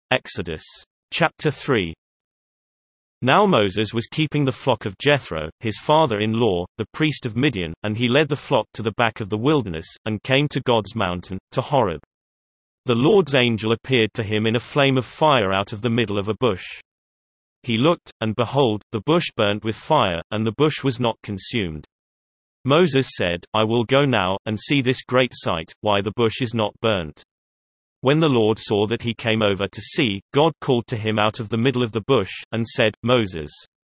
Exodus. Chapter 3. Now Moses was keeping the flock of Jethro, his father-in-law, the priest of Midian, and he led the flock to the back of the wilderness, and came to God's mountain, to Horeb. The Lord's angel appeared to him in a flame of fire out of the middle of a bush. He looked, and behold, the bush burnt with fire, and the bush was not consumed. Moses said, I will go now, and see this great sight, why the bush is not burnt. When the Lord saw that he came over to see, God called to him out of the middle of the bush, and said, Moses.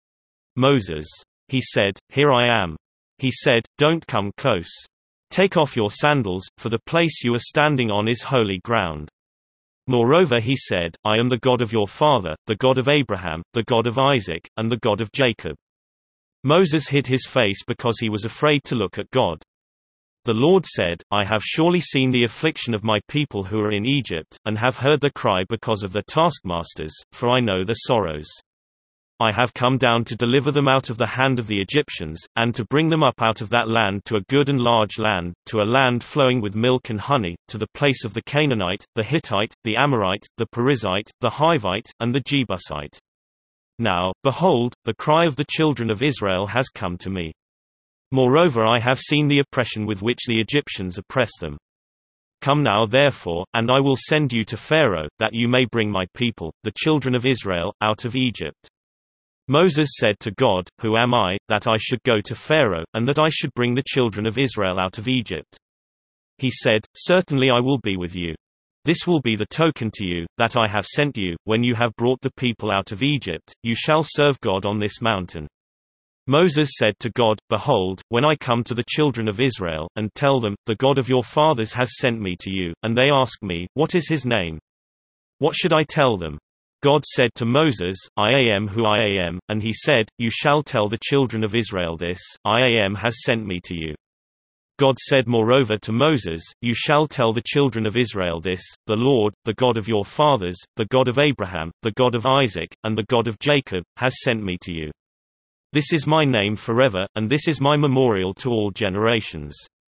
Moses. He said, Here I am. He said, Don't come close. Take off your sandals, for the place you are standing on is holy ground. Moreover he said, I am the God of your father, the God of Abraham, the God of Isaac, and the God of Jacob. Moses hid his face because he was afraid to look at God. The Lord said, I have surely seen the affliction of my people who are in Egypt, and have heard their cry because of their taskmasters, for I know their sorrows. I have come down to deliver them out of the hand of the Egyptians, and to bring them up out of that land to a good and large land, to a land flowing with milk and honey, to the place of the Canaanite, the Hittite, the Amorite, the Perizzite, the Hivite, and the Jebusite. Now, behold, the cry of the children of Israel has come to me. Moreover I have seen the oppression with which the Egyptians oppress them. Come now therefore, and I will send you to Pharaoh, that you may bring my people, the children of Israel, out of Egypt. Moses said to God, Who am I, that I should go to Pharaoh, and that I should bring the children of Israel out of Egypt? He said, Certainly I will be with you. This will be the token to you, that I have sent you. When you have brought the people out of Egypt, you shall serve God on this mountain. Moses said to God, Behold, when I come to the children of Israel, and tell them, The God of your fathers has sent me to you, and they ask me, What is his name? What should I tell them? God said to Moses, I am who I am, and he said, You shall tell the children of Israel this, I am has sent me to you. God said moreover to Moses, You shall tell the children of Israel this, The Lord, the God of your fathers, the God of Abraham, the God of Isaac, and the God of Jacob, has sent me to you. This is my name forever, and this is my memorial to all generations.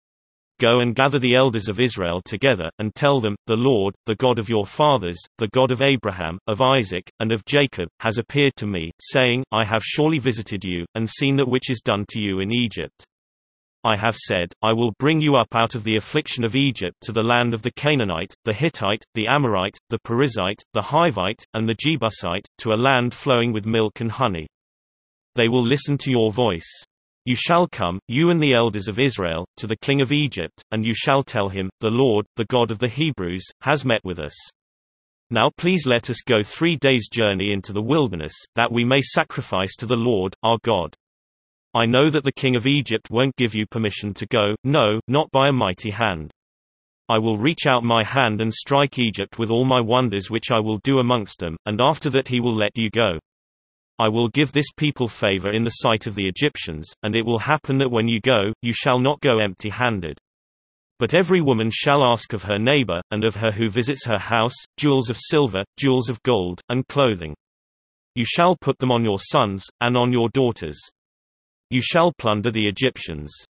Go and gather the elders of Israel together, and tell them, The Lord, the God of your fathers, the God of Abraham, of Isaac, and of Jacob, has appeared to me, saying, I have surely visited you, and seen that which is done to you in Egypt. I have said, I will bring you up out of the affliction of Egypt to the land of the Canaanite, the Hittite, the Amorite, the Perizzite, the Hivite, and the Jebusite, to a land flowing with milk and honey. They will listen to your voice. You shall come, you and the elders of Israel, to the king of Egypt, and you shall tell him, The Lord, the God of the Hebrews, has met with us. Now please let us go 3 days' journey into the wilderness, that we may sacrifice to the Lord, our God. I know that the king of Egypt won't give you permission to go, no, not by a mighty hand. I will reach out my hand and strike Egypt with all my wonders which I will do amongst them, and after that he will let you go. I will give this people favor in the sight of the Egyptians, and it will happen that when you go, you shall not go empty-handed. But every woman shall ask of her neighbor, and of her who visits her house, jewels of silver, jewels of gold, and clothing. You shall put them on your sons, and on your daughters. You shall plunder the Egyptians.